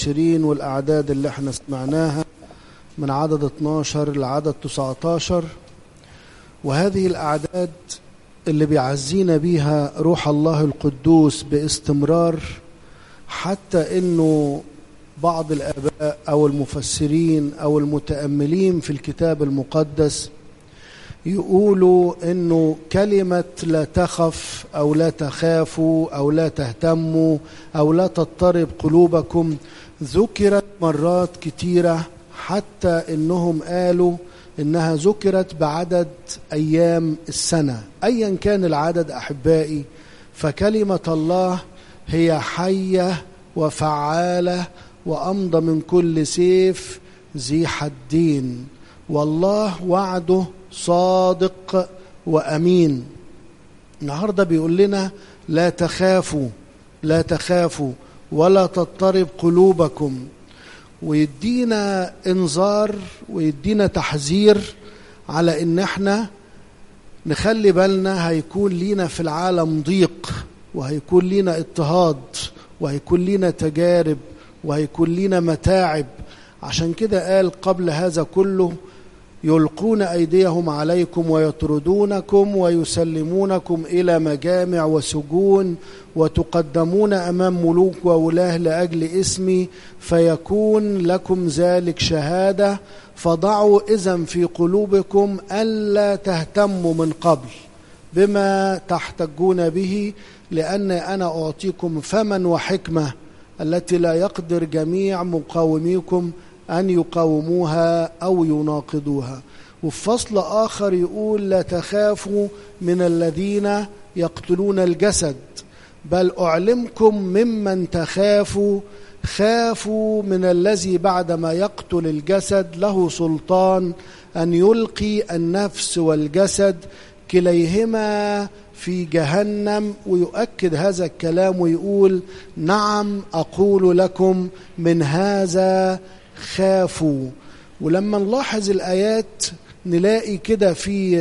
20 والأعداد اللي احنا سمعناها من عدد 12 لعدد 19. وهذه الأعداد اللي بيعزينا بيها روح الله القدوس باستمرار، حتى إنه بعض الآباء أو المفسرين أو المتأملين في الكتاب المقدس يقولوا إنه كلمة لا تخف أو لا تخافوا أو لا تهتموا أو لا تضطرب قلوبكم ذكرت مرات كتيرة، حتى إنهم قالوا إنها ذكرت بعدد أيام السنة. أيا كان العدد أحبائي، فكلمة الله هي حية وفعالة وأمضى من كل سيف ذي حدين، والله وعده صادق وأمين. النهاردة بيقول لنا لا تخافوا لا تخافوا ولا تضطرب قلوبكم، ويدينا انذار ويدينا تحذير على ان احنا نخلي بالنا. هيكون لينا في العالم ضيق، وهيكون لينا اضطهاد، وهيكون لينا تجارب، وهيكون لينا متاعب. عشان كده قال قبل هذا كله يلقون أيديهم عليكم ويطردونكم ويسلمونكم إلى مجامع وسجون، وتقدمون أمام ملوك وولاه لأجل اسمي، فيكون لكم ذلك شهادة. فضعوا إذن في قلوبكم ألا تهتموا من قبل بما تحتجون به، لأن أنا أعطيكم فما وحكمة التي لا يقدر جميع مقاوميكم أن يقاوموها أو يناقضوها. وفي فصل آخر يقول لا تخافوا من الذين يقتلون الجسد، بل أعلمكم ممن تخافوا، خافوا من الذي بعدما يقتل الجسد له سلطان أن يلقي النفس والجسد كليهما في جهنم. ويؤكد هذا الكلام ويقول نعم أقول لكم من هذا خافوا. ولما نلاحظ الآيات نلاقي كده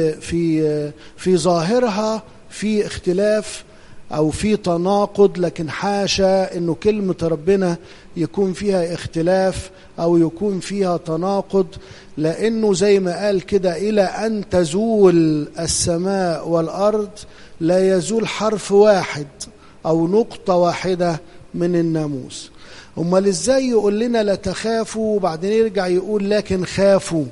في ظاهرها في اختلاف أو في تناقض، لكن حاشا إنه كلمة ربنا يكون فيها اختلاف أو يكون فيها تناقض، لأنه زي ما قال كده إلى أن تزول السماء والأرض لا يزول حرف واحد أو نقطة واحدة من الناموس. امال ازاي يقول لنا لا تخافوا وبعدين يرجع يقول لكن خافوا؟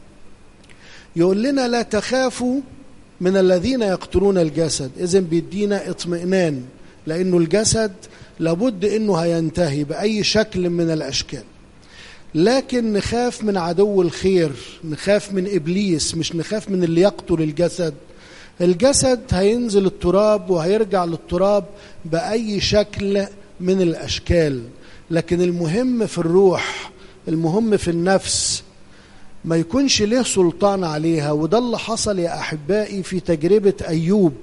يقول لنا لا تخافوا من الذين يقتلون الجسد، اذن بيدينا اطمئنان، لانه الجسد لابد انه هينتهي باي شكل من الاشكال. لكن نخاف من عدو الخير، نخاف من ابليس، مش نخاف من اللي يقتل الجسد. الجسد هينزل التراب وهيرجع للتراب باي شكل من الاشكال، لكن المهم في الروح، المهم في النفس ما يكونش له سلطان عليها. وده اللي حصل يا أحبائي في تجربة أيوب،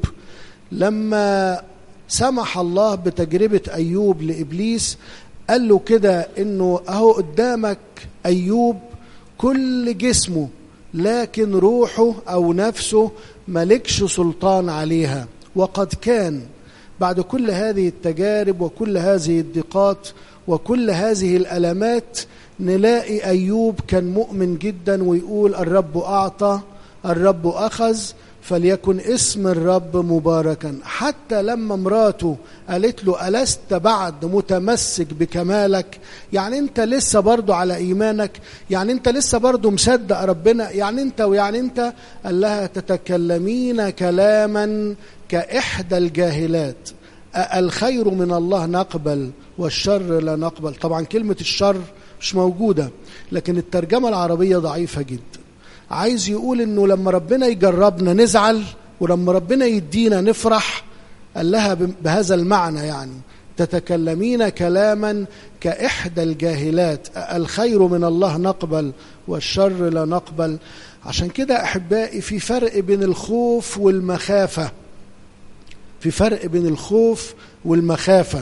لما سمح الله بتجربة أيوب لإبليس قال له كده إنه أهو قدامك أيوب كل جسمه، لكن روحه أو نفسه ملكش سلطان عليها. وقد كان بعد كل هذه التجارب وكل هذه الضيقات وكل هذه الألمات نلاقي أيوب كان مؤمن جدا ويقول الرب أعطى الرب أخذ فليكن اسم الرب مباركا. حتى لما مراته قالت له ألست بعد متمسك بكمالك؟ يعني أنت لسه برضو على إيمانك؟ يعني أنت لسه برضو مصدق ربنا؟ يعني أنت ويعني أنت؟ قال لها تتكلمين كلاما كإحدى الجاهلات، الخير من الله نقبل والشر لا نقبل. طبعا كلمة الشر مش موجودة، لكن الترجمة العربية ضعيفة جدا. عايز يقول انه لما ربنا يجربنا نزعل، ولما ربنا يدينا نفرح. قال لها بهذا المعنى، يعني تتكلمين كلاما كإحدى الجاهلات، الخير من الله نقبل والشر لا نقبل. عشان كده أحبائي في فرق بين الخوف والمخافة، في فرق بين الخوف والمخافة.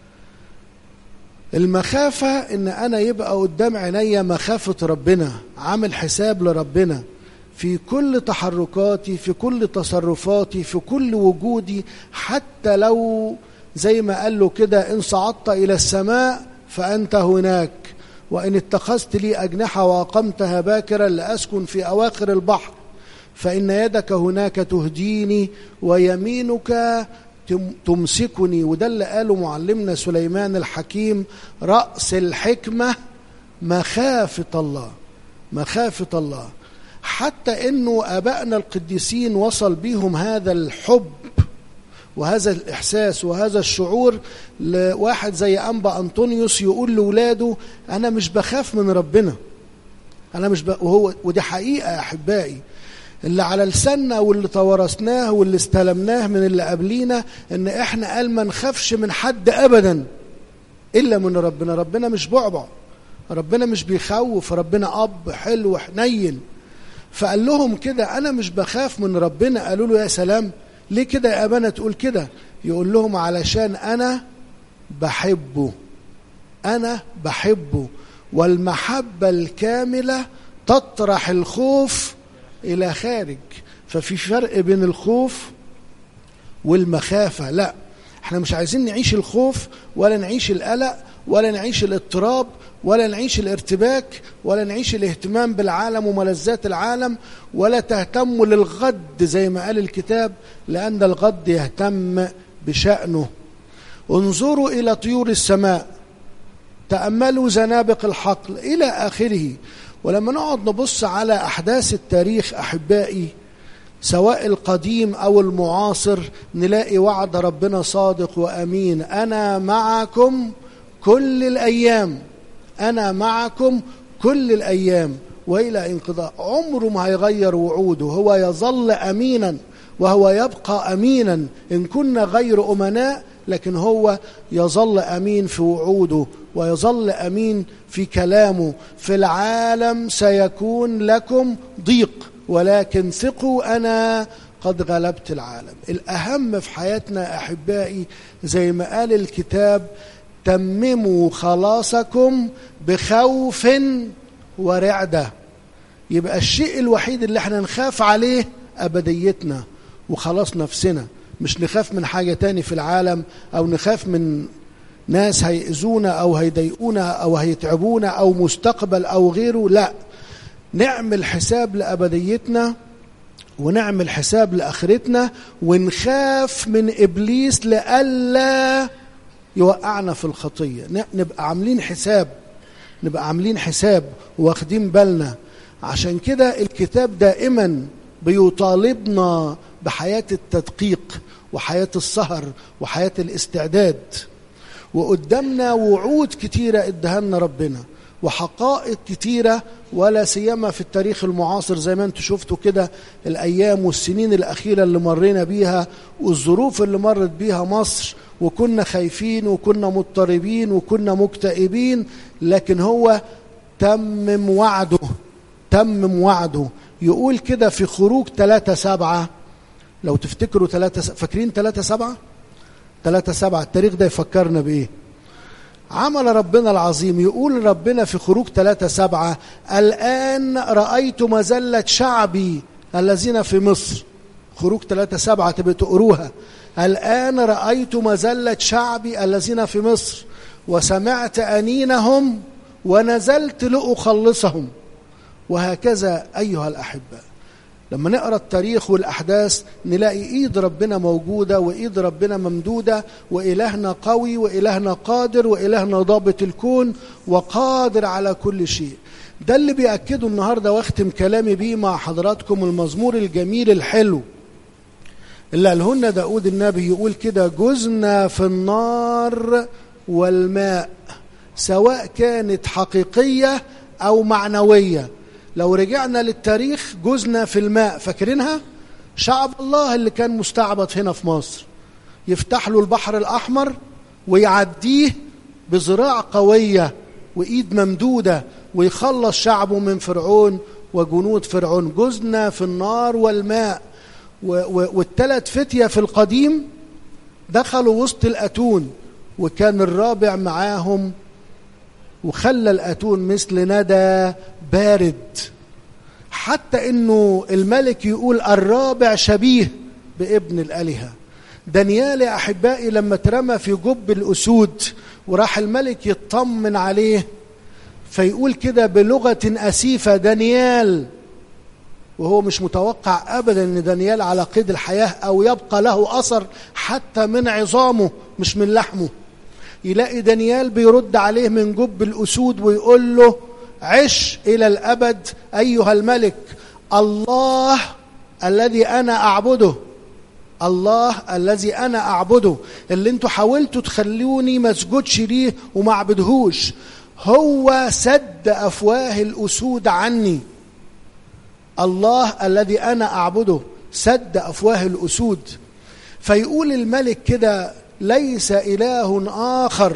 المخافة إن أنا يبقى قدام عيني مخافة ربنا، عامل حساب لربنا في كل تحركاتي، في كل تصرفاتي، في كل وجودي. حتى لو زي ما قال له كده إن صعدت إلى السماء فأنت هناك، وإن اتخذت لي أجنحة وأقمتها باكرا لأسكن في أواخر البحر، فإن يدك هناك تهديني ويمينك تمسكني. وده اللي قاله معلمنا سليمان الحكيم: رأس الحكمة مخافة الله. مخافة الله. حتى إنه آبائنا القديسين وصل بيهم هذا الحب وهذا الإحساس وهذا الشعور لواحد زي أنبا أنطونيوس يقول لولاده: أنا مش بخاف من ربنا، أنا مش ودي حقيقة يا أحبائي، اللي على لساننا واللي توارثناه واللي استلمناه من اللي قبلينا، إن إحنا قال ما نخافش من حد أبدا إلا من ربنا. ربنا مش بعبع، ربنا مش بيخوف، ربنا أب حلو حنين. فقال لهم كده: أنا مش بخاف من ربنا. قالوا له: يا سلام، ليه كده يا أبانا تقول كده؟ يقول لهم: علشان أنا بحبه، أنا بحبه، والمحبة الكاملة تطرح الخوف إلى خارج. ففي فرق بين الخوف والمخافة. لا، احنا مش عايزين نعيش الخوف ولا نعيش القلق ولا نعيش الاضطراب ولا نعيش الارتباك ولا نعيش الاهتمام بالعالم وملذات العالم، ولا تهتموا للغد زي ما قال الكتاب، لأن الغد يهتم بشأنه. انظروا إلى طيور السماء، تأملوا زنابق الحقل، إلى آخره. ولما نقعد نبص على أحداث التاريخ أحبائي، سواء القديم أو المعاصر، نلاقي وعد ربنا صادق وأمين: أنا معكم كل الأيام، أنا معكم كل الأيام وإلى انقضاء. عمره ما هيغير وعوده، هو يظل أمينا وهو يبقى أمينا. إن كنا غير أمناء، لكن هو يظل أمين في وعوده ويظل أمين في كلامه. في العالم سيكون لكم ضيق، ولكن ثقوا أنا قد غلبت العالم. الأهم في حياتنا أحبائي زي ما قال الكتاب: تمموا خلاصكم بخوف ورعدة. يبقى الشيء الوحيد اللي احنا نخاف عليه أبديتنا وخلاص نفسنا، مش نخاف من حاجة تاني في العالم، أو نخاف من ناس هيأذونا أو هيضايقونا أو هيتعبونا أو مستقبل أو غيره. لا، نعمل حساب لأبديتنا ونعمل حساب لآخرتنا، ونخاف من إبليس لألا يوقعنا في الخطية. نبقى عاملين حساب واخدين بالنا. عشان كده الكتاب دائما بيطالبنا بحياة التدقيق وحياة السهر وحياة الاستعداد. وقدامنا وعود كتيرة ادهلنا ربنا وحقائق كتيرة، ولا سيما في التاريخ المعاصر زي ما انتم شفتوا كده الأيام والسنين الأخيرة اللي مرينا بيها والظروف اللي مرت بيها مصر، وكنا خايفين وكنا مضطربين وكنا مكتئبين، لكن هو تمم وعده. يقول كده في خروج 3:7، لو تفتكروا فاكرين 3:7 التاريخ ده يفكرنا بإيه؟ عمل ربنا العظيم. يقول ربنا في خروج 3:7: الآن رأيت مذلة شعبي الذين في مصر. خروج 3:7 تبقى تقروها: الآن رأيت مذلة شعبي الذين في مصر، وسمعت أنينهم ونزلت لأخلصهم. وهكذا أيها الأحباء، لما نقرأ التاريخ والأحداث نلاقي إيد ربنا موجودة وإيد ربنا ممدودة، وإلهنا قوي وإلهنا قادر وإلهنا ضابط الكون وقادر على كل شيء. ده اللي بيأكده النهاردة واختم كلامي بيه مع حضراتكم المزمور الجميل الحلو اللي قاله لنا داود النبي. يقول كده: جزنا في النار والماء، سواء كانت حقيقية أو معنوية. لو رجعنا للتاريخ، جزنا في الماء، فاكرينها؟ شعب الله اللي كان مستعبد هنا في مصر، يفتح له البحر الأحمر ويعديه بذراع قوية وإيد ممدودة ويخلص شعبه من فرعون وجنود فرعون. جزنا في النار والماء. والثلاث فتية في القديم دخلوا وسط الأتون، وكان الرابع معاهم وخلى الأتون مثل ندى بارد، حتى إنه الملك يقول الرابع شبيه بابن الآلهة. دانيال يا أحبائي لما ترمى في جب الأسود وراح الملك يطمن عليه، فيقول كده بلغة أسيفة دانيال، وهو مش متوقع أبدا أن دانيال على قيد الحياة أو يبقى له أثر حتى من عظامه مش من لحمه. يلاقي دانيال بيرد عليه من جب الأسود ويقول له عش إلى الأبد أيها الملك، الله الذي أنا أعبده، الله الذي أنا أعبده اللي انتوا حاولتوا تخلوني ما اسجدش ليه وما اعبدهوش، هو سد أفواه الأسود عني. الله الذي أنا أعبده سد أفواه الأسود. فيقول الملك كده ليس إله آخر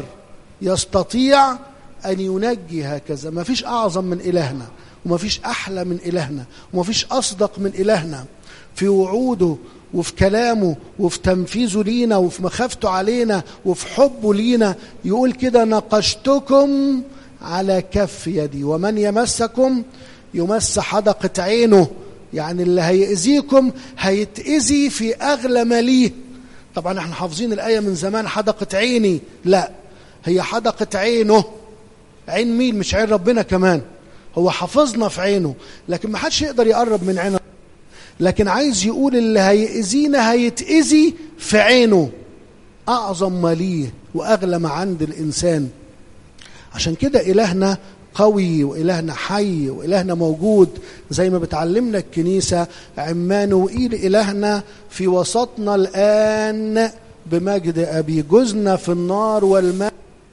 يستطيع أن ينجي هكذا. ما فيش أعظم من إلهنا، وما فيش أحلى من إلهنا، وما فيش أصدق من إلهنا في وعوده وفي كلامه وفي تنفيذه لينا وفي مخافته علينا وفي حبه لينا. يقول كده نقشتكم على كف يدي ومن يمسكم يمس حدقة عينه. يعني اللي هيأذيكم هيتأذي في أغلى ما ليه. طبعا احنا حافظين الآية من زمان حدقة عيني، لا هي حدقة عينه. عين مين؟ مش عين ربنا كمان، هو حافظنا في عينه لكن ما حدش يقدر يقرب من عينه. لكن عايز يقول اللي هيأذينا هيتأذي في عينه، أعظم ما ليه وأغلى ما عند الإنسان. عشان كده إلهنا قوي وإلهنا حي وإلهنا موجود زي ما بتعلمنا الكنيسة. عمانوئيل إلهنا في وسطنا الآن بمجد أبي، جزنا في النار والماء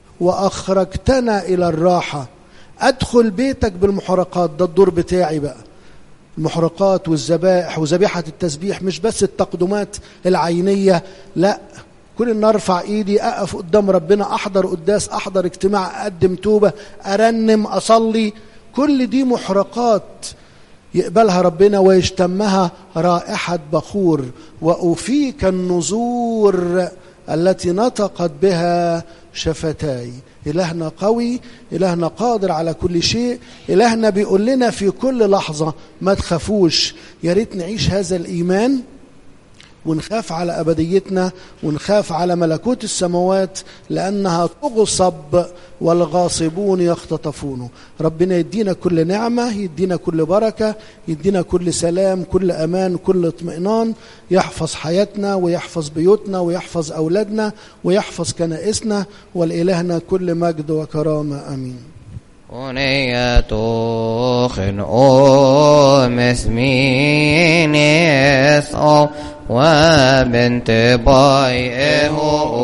وأخرجتنا إلى الراحة. أدخل بيتك بالمحرقات، ده الدور بتاعي بقى، المحرقات والذبائح وذبيحة التسبيح، مش بس التقدمات العينية، لا كل ما ارفع ايدي اقف قدام ربنا، احضر قداس، احضر اجتماع، اقدم توبة، ارنم، اصلي، كل دي محرقات يقبلها ربنا ويشتمها رائحة بخور. وأفيك النذور التي نطقت بها شفتاي. إلهنا قوي، إلهنا قادر على كل شيء، إلهنا بيقول لنا في كل لحظة ما تخافوش. يا ريت نعيش هذا الإيمان ونخاف على أبديتنا ونخاف على ملكوت السماوات لأنها تغصب والغاصبون يختطفونه. ربنا يدينا كل نعمة، يدينا كل بركة، يدينا كل سلام، كل أمان، كل اطمئنان، يحفظ حياتنا ويحفظ بيوتنا ويحفظ أولادنا ويحفظ كنائسنا. والإلهنا كل مجد وكرامة آمين. ونيتو خنقو مسمينيس وبنت باي